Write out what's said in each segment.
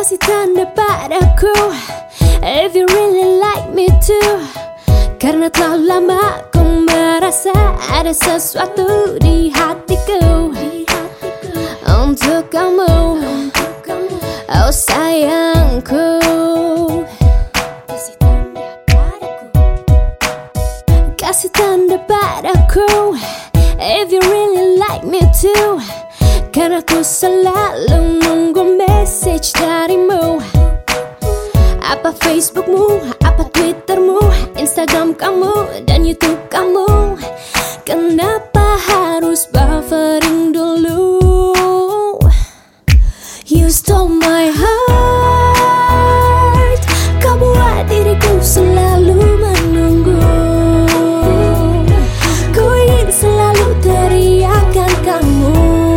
Kasih tanda padaku if you really like me too. Karena terlalu lama ku merasa ada sesuatu di hatiku untuk kamu, oh sayangku. Kasih tanda padaku if you really like me too. Karena ku selalu nunggu message darimu. Apa Facebookmu, apa Twittermu, Instagram kamu, dan YouTube kamu. Kenapa harus buffering dulu? You stole my heart. Kau buat diriku selalu menunggu. Ku ingin selalu teriakan kamu.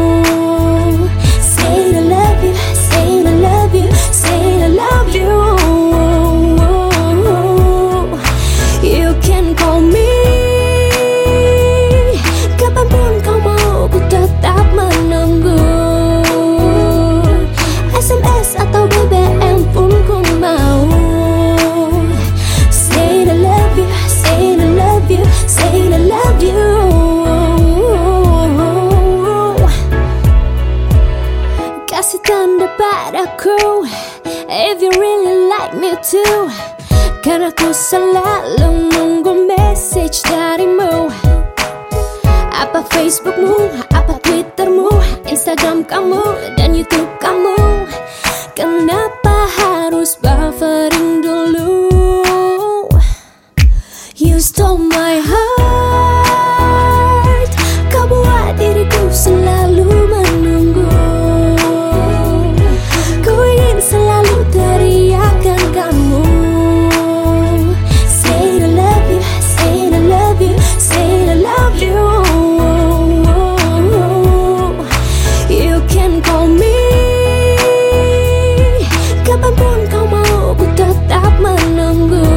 Kasih tanda padaku if you really like me too. Karena ku selalu nunggu message darimu. Apa Facebookmu, apa Twittermu, Instagram kamu, dan YouTube kamu. Kenapa harus buffering dulu? You stole my heart. Kau buat diriku selalu menunggu. Selalu teriakan kamu. Say I love you, say I love you, say I love you. You can call me. Kapanpun kau mau, ku tetap menunggu.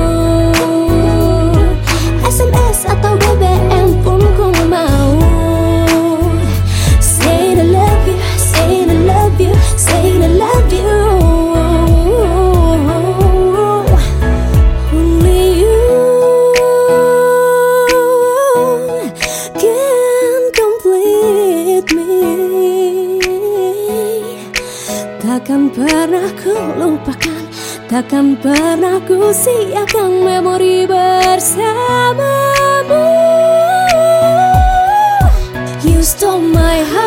SMS atau BBM pun ku mau. Say I love you, say I love you, say I love you. Takkan pernah ku lupakan, takkan pernah ku siapkan memori bersamamu. You stole my heart.